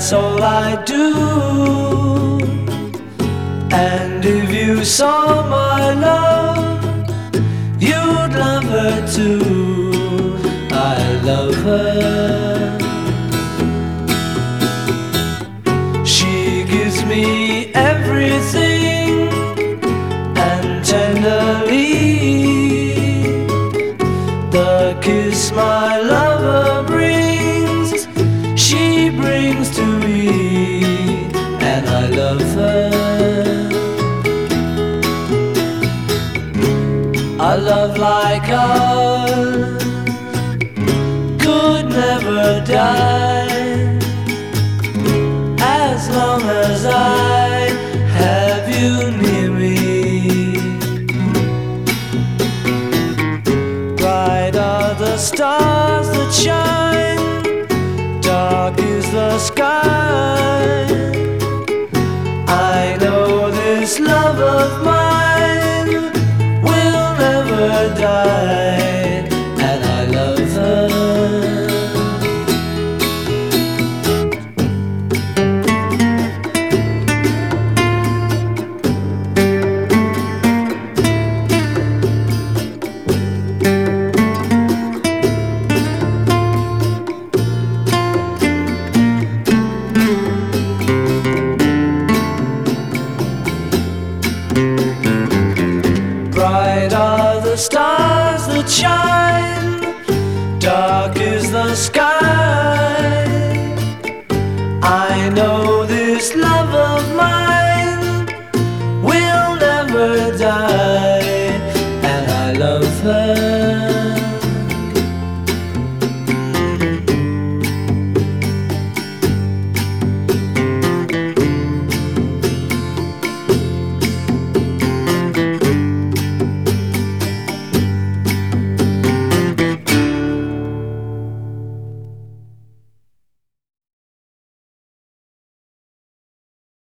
that's all I do. And if you saw my love, you'd love her too. I love her. She gives me everything, and tenderly the kiss my lover brings, she brings to me, and I love her. A love like ours could never die, as long as I have you near me. Bright are the stars that shine, dark is the sky. I know this love of mine will never die, and I love her. Bright are the stars that shine, dark is the sky. I know this love of mine will never die, and I love her.